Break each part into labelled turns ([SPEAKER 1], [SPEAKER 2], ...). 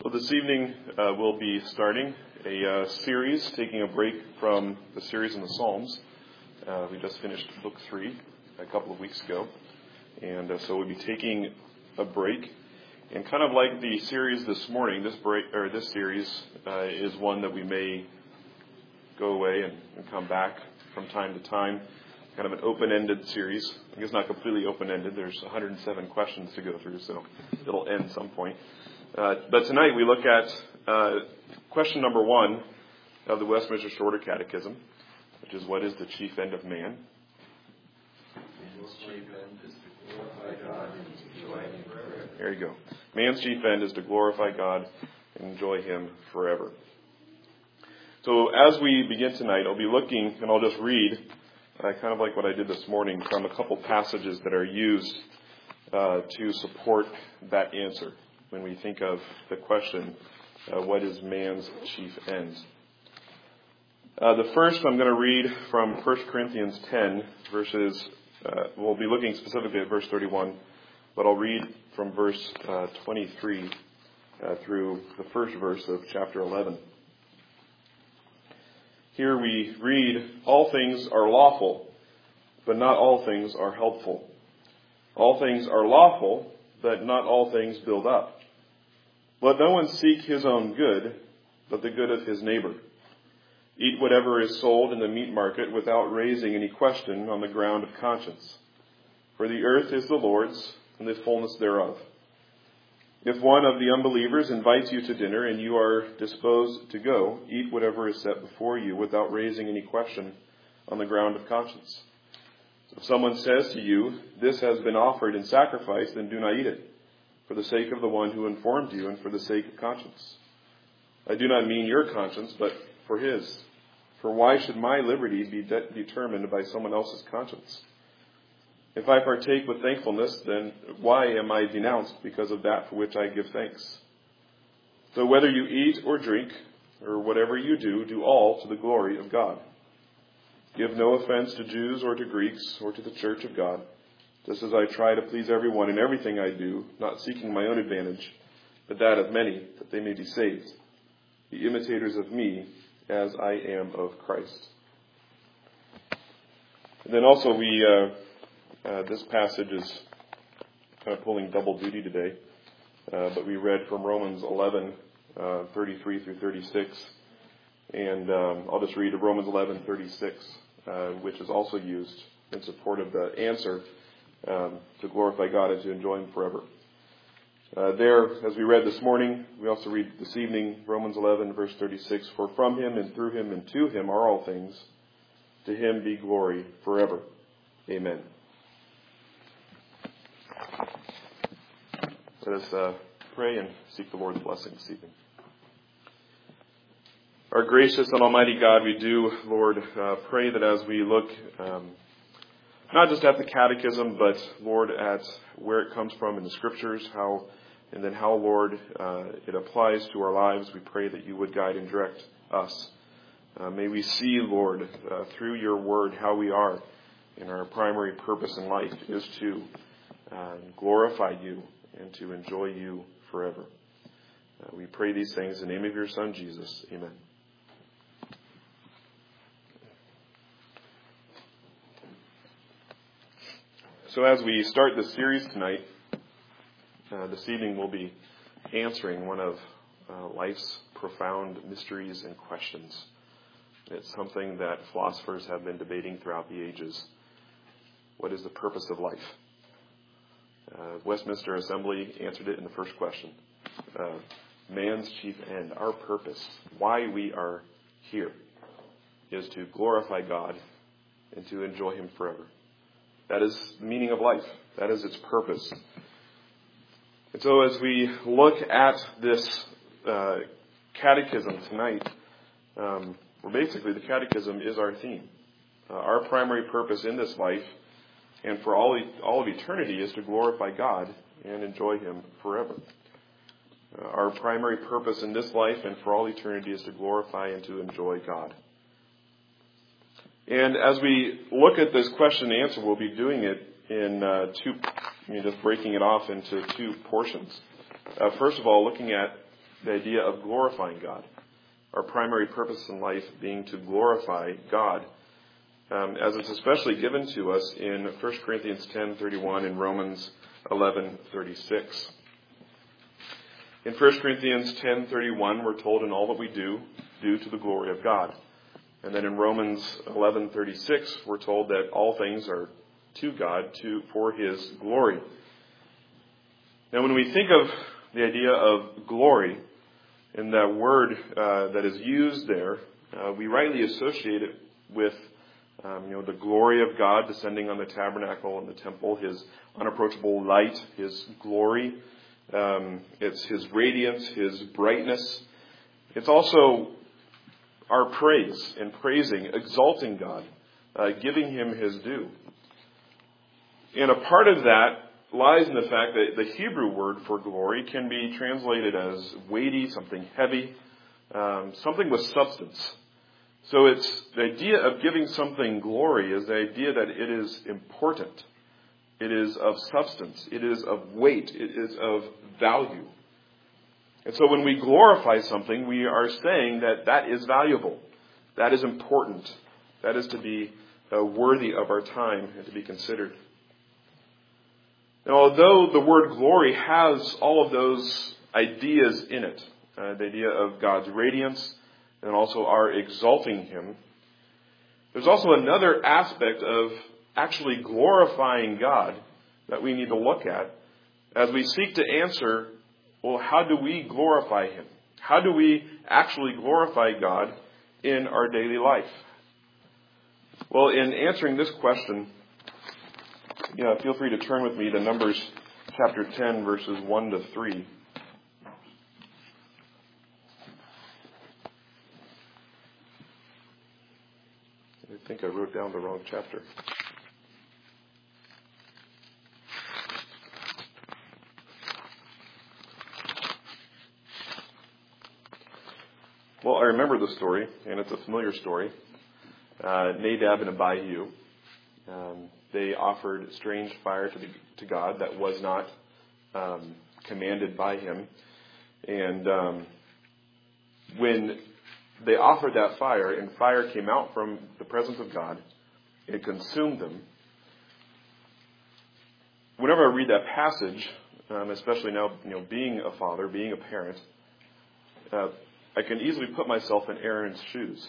[SPEAKER 1] So this evening we'll be starting a series, taking a break from the series in the Psalms. We just finished Book 3 a couple of weeks ago, and so we'll be taking a break. And kind of like the series this morning, this series is one that we may go away and come back from time to time. Kind of an open-ended series. I guess not completely open-ended. There's 107 questions to go through, so it'll end some point. But tonight we look at question number 1 of the Westminster Shorter Catechism, which is, what is the chief end of man?
[SPEAKER 2] Man's chief end is to glorify God and enjoy Him forever.
[SPEAKER 1] There you go. Man's chief end is to glorify God and enjoy Him forever. So as we begin tonight, I'll be looking, and I'll just read, kind of like what I did this morning, from a couple passages that are used to support that answer when we think of the question, what is man's chief end? The first I'm going to read from 1 Corinthians 10, verses, we'll be looking specifically at verse 31, but I'll read from verse 23 through the first verse of chapter 11. Here we read, all things are lawful, but not all things are helpful. All things are lawful, but not all things build up. Let no one seek his own good, but the good of his neighbor. Eat whatever is sold in the meat market without raising any question on the ground of conscience. For the earth is the Lord's, and the fullness thereof. If one of the unbelievers invites you to dinner and you are disposed to go, eat whatever is set before you without raising any question on the ground of conscience. If someone says to you, this has been offered in sacrifice, then do not eat it, for the sake of the one who informed you and for the sake of conscience. I do not mean your conscience, but for his. For why should my liberty be determined by someone else's conscience? If I partake with thankfulness, then why am I denounced because of that for which I give thanks? So whether you eat or drink, or whatever you do, do all to the glory of God. Give no offense to Jews or to Greeks or to the church of God, just as I try to please everyone in everything I do, not seeking my own advantage, but that of many, that they may be saved. Be imitators of me, as I am of Christ. And then also this passage is kind of pulling double duty today, but we read from Romans 11, 33 through 36, and I'll just read Romans 11, 36, which is also used in support of the answer to glorify God and to enjoy Him forever. There, as we read this morning, we also read this evening, Romans 11, verse 36, for from Him and through Him and to Him are all things. To Him be glory forever. Amen. Let us pray and seek the Lord's blessing this evening. Our gracious and almighty God, we do, Lord, pray that as we look not just at the catechism, but, Lord, at where it comes from in the Scriptures, how, Lord, it applies to our lives, we pray that you would guide and direct us. May we see, Lord, through your word, how we are, and our primary purpose in life is to glorify you and to enjoy you forever. We pray these things in the name of your Son, Jesus. Amen. So as we start this series tonight, this evening we'll be answering one of life's profound mysteries and questions. It's something that philosophers have been debating throughout the ages. What is the purpose of life? Westminster Assembly answered it in the first question. Man's chief end, our purpose, why we are here, is to glorify God and to enjoy Him forever. That is the meaning of life. That is its purpose. And so as we look at this catechism tonight, basically the catechism is our theme. Our primary purpose in this life and for all of eternity is to glorify God and enjoy Him forever. Our primary purpose in this life and for all eternity is to glorify and to enjoy God. And as we look at this question and answer, we'll be doing it in just breaking it off into two portions. First of all, looking at the idea of glorifying God. Our primary purpose in life being to glorify God, as it's especially given to us in 1 Corinthians 10:31 and Romans 11:36. In 1 Corinthians 10:31, we're told in all that we do to the glory of God. And then in Romans 11:36, we're told that all things are to God for His glory. Now, when we think of the idea of glory, and that word that is used there, we rightly associate it with the glory of God descending on the tabernacle and the temple, His unapproachable light, His glory. It's His radiance, His brightness. It's also our praise and praising, exalting God, giving Him His due. And a part of that lies in the fact that the Hebrew word for glory can be translated as weighty, something heavy, something with substance. So it's the idea of giving something glory is the idea that it is important. It is of substance. It is of weight. It is of value. And so when we glorify something, we are saying that that is valuable. That is important. That is to be worthy of our time and to be considered. Now, although the word glory has all of those ideas in it, the idea of God's radiance and also our exalting Him, there's also another aspect of actually glorifying God that we need to look at as we seek to answer, well, how do we glorify Him? How do we actually glorify God in our daily life? Well, in answering this question, feel free to turn with me to Numbers chapter 10, verses 1 to 3. I think I wrote down the wrong chapter. Well, I remember the story, and it's a familiar story. Nadab and Abihu, they offered strange fire to God that was not commanded by Him. And when they offered that fire, and fire came out from the presence of God, it consumed them. Whenever I read that passage, especially now, being a father, being a parent, I can easily put myself in Aaron's shoes.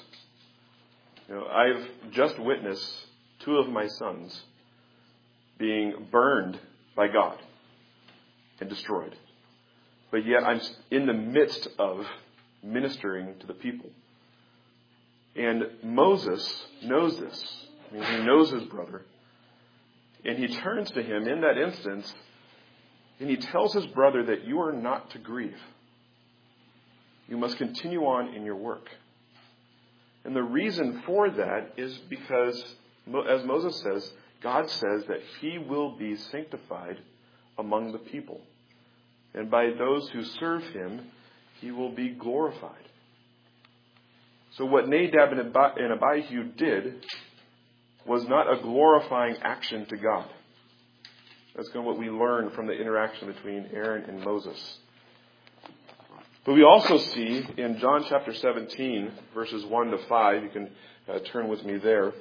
[SPEAKER 1] I've just witnessed 2 of my sons being burned by God and destroyed. But yet I'm in the midst of ministering to the people. And Moses knows this. He knows his brother. And he turns to him in that instance, and he tells his brother that you are not to grieve. You must continue on in your work. And the reason for that is because, as Moses says, God says that He will be sanctified among the people. And by those who serve Him, He will be glorified. So what Nadab and Abihu did was not a glorifying action to God. That's kind of what we learn from the interaction between Aaron and Moses. But we also see in John chapter 17, verses 1 to 5, you can turn with me there.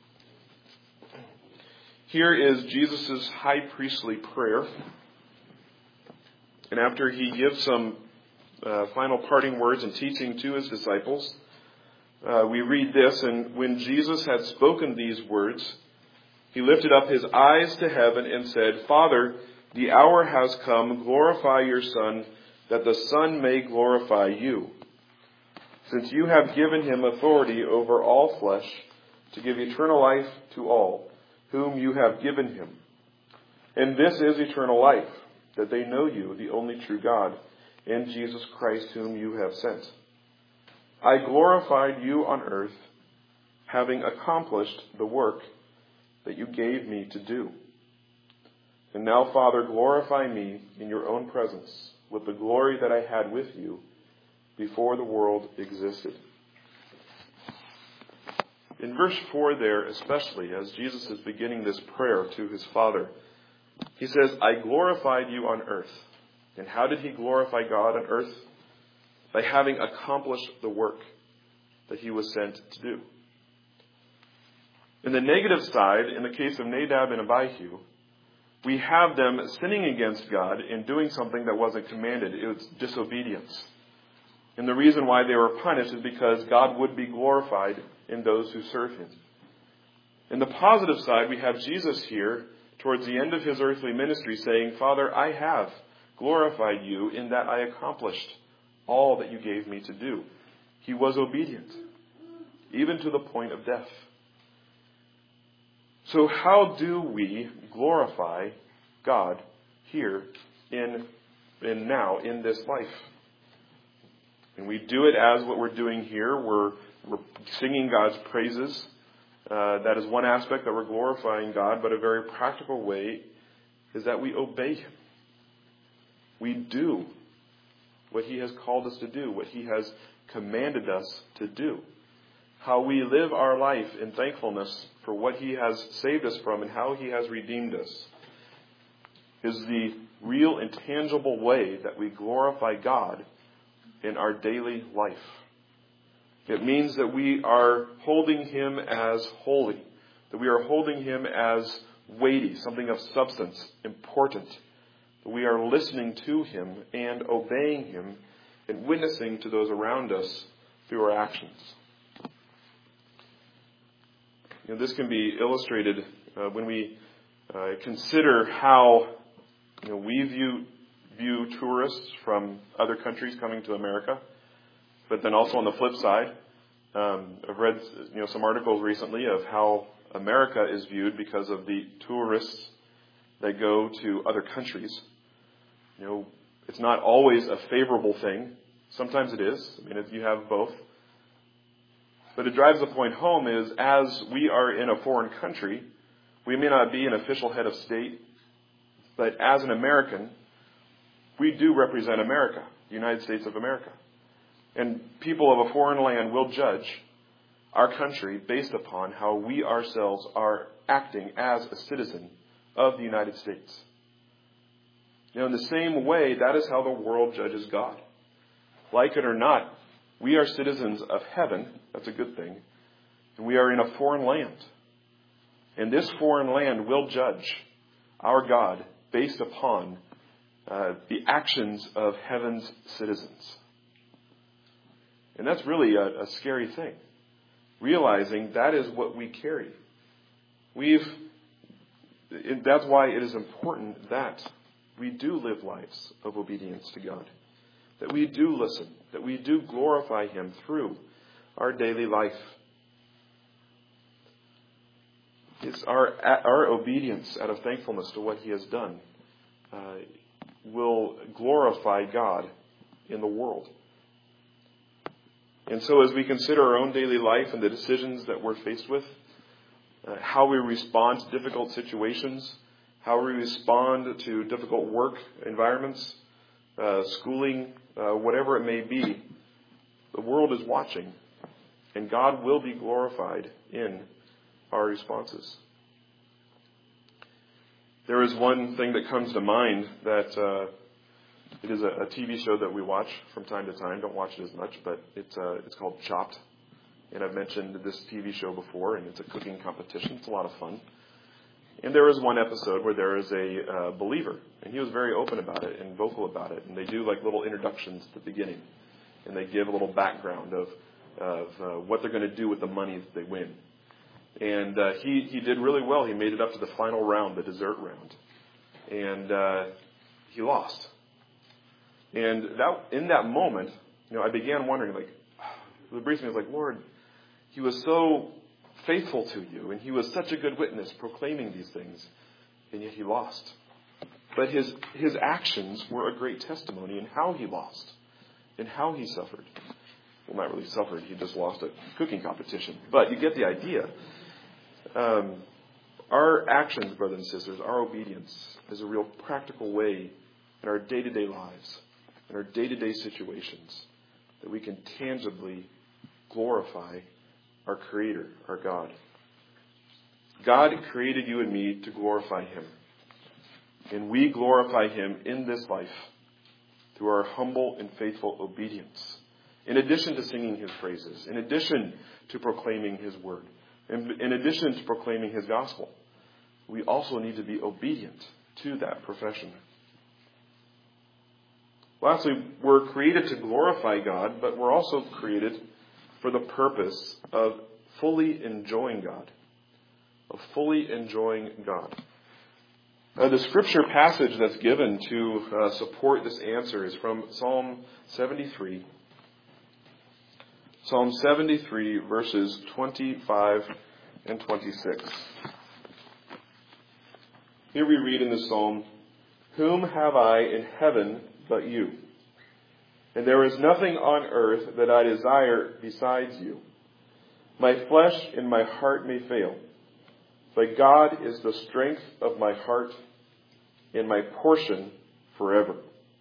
[SPEAKER 1] Here is Jesus' high priestly prayer. And after He gives some final parting words and teaching to His disciples, we read this, and when Jesus had spoken these words, He lifted up His eyes to heaven and said, Father, the hour has come, glorify your Son, that the Son may glorify you, since you have given Him authority over all flesh to give eternal life to all, whom you have given Him. And this is eternal life, that they know you, the only true God, and Jesus Christ, whom you have sent. I glorified you on earth, having accomplished the work that you gave me to do. And now, Father, glorify me in your own presence with the glory that I had with you before the world existed. In verse 4 there, especially, as Jesus is beginning this prayer to His Father, He says, I glorified you on earth. And how did He glorify God on earth? by having accomplished the work that he was sent to do. In the negative side, in the case of Nadab and Abihu, we have them sinning against God in doing something that wasn't commanded. It was disobedience. And the reason why they were punished is because God would be glorified in those who serve him. In the positive side, we have Jesus here towards the end of his earthly ministry saying, Father, I have glorified you in that I accomplished all that you gave me to do. He was obedient, even to the point of death. So how do we glorify God here in now in this life? And we do it as what we're doing here. We're singing God's praises. That is one aspect that we're glorifying God, but a very practical way is that we obey him. We do what he has called us to do, what he has commanded us to do. How we live our life in thankfulness for what he has saved us from and how he has redeemed us is the real and tangible way that we glorify God in our daily life. It means that we are holding him as holy, that we are holding him as weighty, something of substance, important, that we are listening to him and obeying him and witnessing to those around us through our actions. This can be illustrated when we consider how we view tourists from other countries coming to America. But then also on the flip side, I've read some articles recently of how America is viewed because of the tourists that go to other countries. It's not always a favorable thing. Sometimes it is. You have both. But it drives the point home is, as we are in a foreign country, we may not be an official head of state, but as an American, we do represent America, the United States of America. And people of a foreign land will judge our country based upon how we ourselves are acting as a citizen of the United States. In the same way, that is how the world judges God. Like it or not, we are citizens of heaven. That's a good thing. And we are in a foreign land. And this foreign land will judge our God based upon the actions of heaven's citizens. And that's really a scary thing. Realizing that is what we carry. That's why it is important that we do live lives of obedience to God. That we do listen. That we do glorify him through our daily life. It's our obedience out of thankfulness to what he has done will glorify God in the world. And so as we consider our own daily life and the decisions that we're faced with, how we respond to difficult situations, how we respond to difficult work environments, schooling, whatever it may be, the world is watching, and God will be glorified in our responses. There is one thing that comes to mind that it is a TV show that we watch from time to time. Don't watch it as much, but it's called Chopped. And I've mentioned this TV show before, and it's a cooking competition. It's a lot of fun. And there is one episode where there is a believer, and he was very open about it and vocal about it. And they do like little introductions at the beginning, and they give a little background of what they're going to do with the money that they win. And he did really well. He made it up to the final round, the dessert round, and he lost. And in that moment, I began wondering, the briefing was like, Lord, he was so faithful to you, and he was such a good witness proclaiming these things, and yet he lost. But his actions were a great testimony in how he lost and how he suffered. Well, not really suffered, he just lost a cooking competition. But you get the idea. Our actions, brothers and sisters, our obedience is a real practical way in our day-to-day lives, in our day-to-day situations, that we can tangibly glorify our Creator, our God. God created you and me to glorify him. And we glorify him in this life through our humble and faithful obedience in addition to singing His praises, in addition to proclaiming His word, in addition to proclaiming His gospel, we also need to be obedient to that profession. Lastly, we're created to glorify God, but we're also created for the purpose of fully enjoying God. Of fully enjoying God. The scripture passage that's given to support this answer is from Psalm 73. Psalm 73, verses 25 and 26. Here we read in the psalm, "Whom have I in heaven but you? And there is nothing on earth that I desire besides you. My flesh and my heart may fail, but God is the strength of my heart and my portion forever."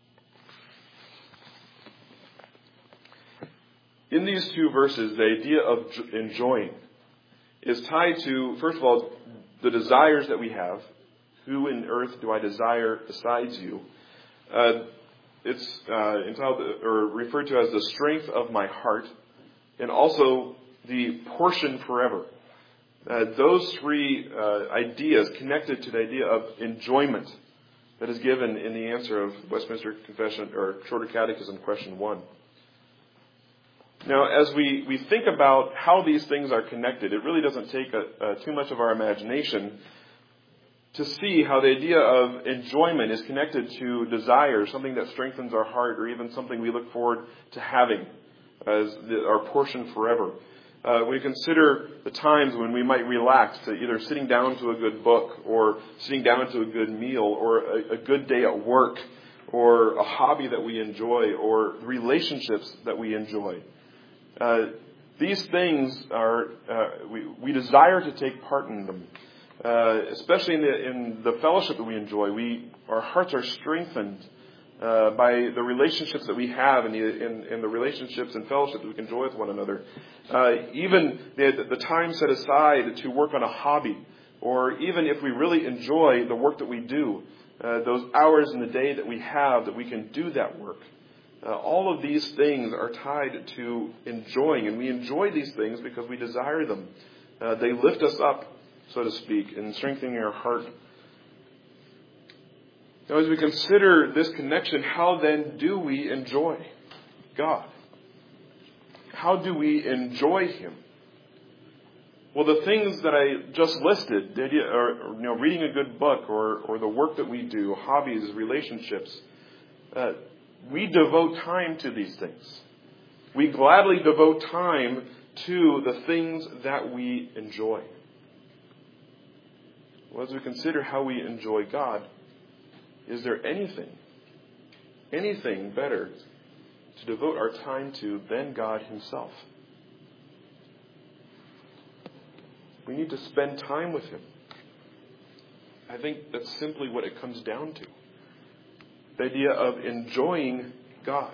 [SPEAKER 1] In these two verses, the idea of enjoying is tied to, first of all, the desires that we have. Who in earth do I desire besides you? It's entitled or referred to as the strength of my heart, and also the portion forever. Those three ideas connected to the idea of enjoyment that is given in the answer of Westminster Confession or Shorter Catechism, question 1. Now, as we think about how these things are connected, it really doesn't take too much of our imagination to see how the idea of enjoyment is connected to desire, something that strengthens our heart, or even something we look forward to having as our portion forever. We consider the times when we might relax to either sitting down to a good book, or sitting down to a good meal, or a good day at work, or a hobby that we enjoy, or relationships that we enjoy. These things are, we desire to take part in them. Especially in the fellowship that we enjoy, our hearts are strengthened by the relationships that we have and the relationships and fellowship that we can enjoy with one another. Even the time set aside to work on a hobby, or even if we really enjoy the work that we do, those hours in the day that we have that we can do that work. All of these things are tied to enjoying, and we enjoy these things because we desire them. They lift us up, so to speak, in strengthening our heart. Now, as we consider this connection, how then do we enjoy God? How do we enjoy Him? Well, the things that I just listed, the idea, or reading a good book, or the work that we do, hobbies, relationships, we devote time to these things. We gladly devote time to the things that we enjoy. Well, as we consider how we enjoy God, is there anything better to devote our time to than God Himself? We need to spend time with Him. I think that's simply what it comes down to. The idea of enjoying God.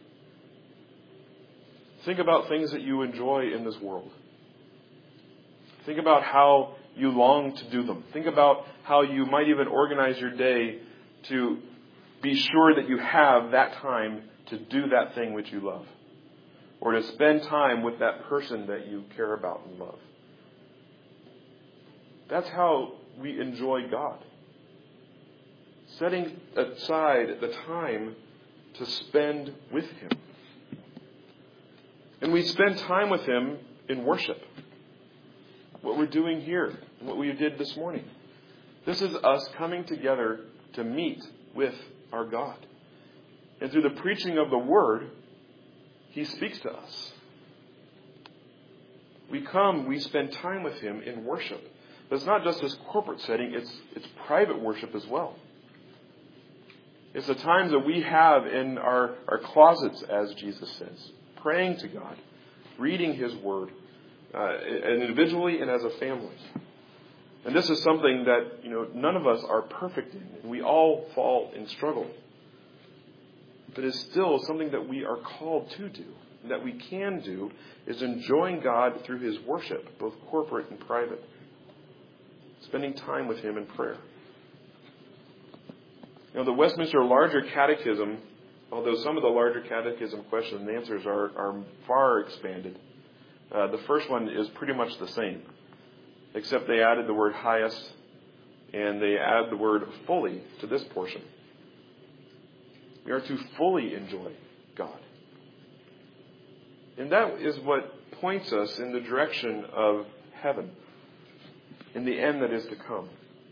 [SPEAKER 1] Think about things that you enjoy in this world. Think about how you long to do them. Think about how you might even organize your day to be sure that you have that time to do that thing which you love, or to spend time with that person that you care about and love. That's how we enjoy God. Setting aside the time to spend with Him. And we spend time with Him in worship. What we're doing here, and what we did this morning. This is us coming together to meet with our God. And through the preaching of the Word, He speaks to us. We come, we spend time with Him in worship. But it's not just this corporate setting, it's private worship as well. It's the times that we have in our closets, as Jesus says, praying to God, reading His Word, and individually and as a family. And this is something that none of us are perfect in, and we all fall and struggle. But it's still something that we are called to do, and that we can do, is enjoying God through His worship, both corporate and private. Spending time with Him in prayer. The Westminster Larger Catechism although some of the larger catechism questions and answers are far expanded. The first one is pretty much the same, except they added the word highest and they add the word fully to this portion. We are to fully enjoy God. And that is what points us in the direction of heaven, in the end that is to come.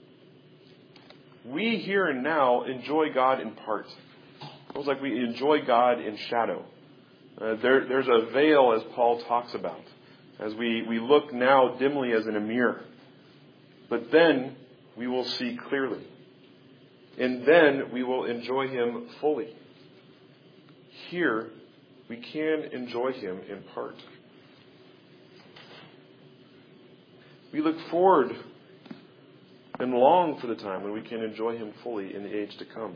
[SPEAKER 1] We here and now enjoy God in part. It's like we enjoy God in shadow. There's a veil, as Paul talks about, as we look now dimly as in a mirror. But then we will see clearly. And then we will enjoy Him fully. Here, we can enjoy Him in part. We look forward and long for the time when we can enjoy Him fully in the age to come.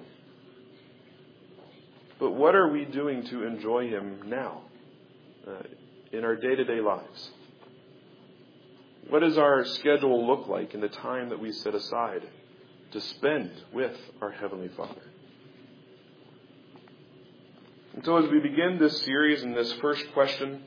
[SPEAKER 1] But what are we doing to enjoy Him now, in our day-to-day lives? What does our schedule look like in the time that we set aside to spend with our Heavenly Father? And so as we begin this series and this first question,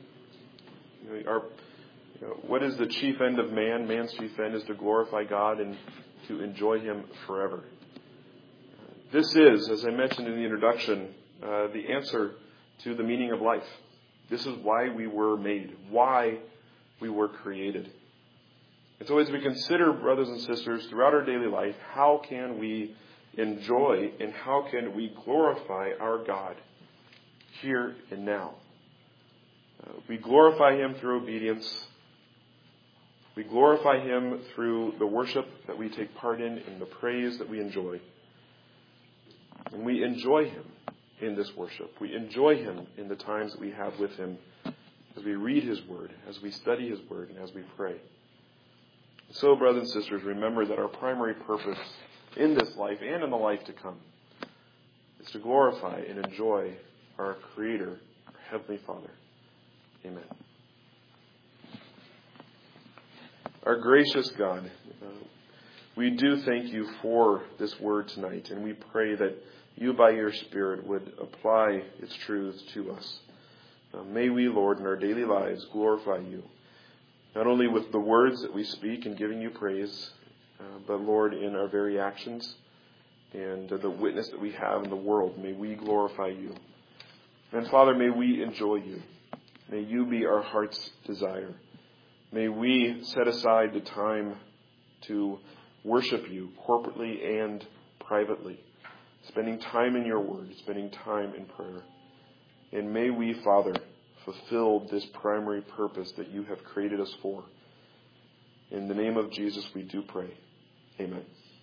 [SPEAKER 1] what is the chief end of man? Man's chief end is to glorify God and to enjoy Him forever. This is, as I mentioned in the introduction, the answer to the meaning of life. This is why we were made, why we were created. And so as we consider, brothers and sisters, throughout our daily life, how can we enjoy and how can we glorify our God here and now? We glorify Him through obedience. We glorify Him through the worship that we take part in the praise that we enjoy. And we enjoy Him in this worship. We enjoy Him in the times that we have with Him as we read His Word, as we study His Word, and as we pray. So, brothers and sisters, remember that our primary purpose in this life and in the life to come is to glorify and enjoy our Creator, our Heavenly Father. Amen. Our gracious God, we do thank You for this word tonight, and we pray that You, by Your Spirit, would apply its truths to us. May we, Lord, in our daily lives glorify You, not only with the words that we speak in giving You praise, but, Lord, in our very actions and the witness that we have in the world. May we glorify You. And, Father, may we enjoy You. May You be our heart's desire. May we set aside the time to worship You corporately and privately, spending time in Your Word, spending time in prayer. And may we, Father, fulfill this primary purpose that You have created us for. In the name of Jesus, we do pray. Amen.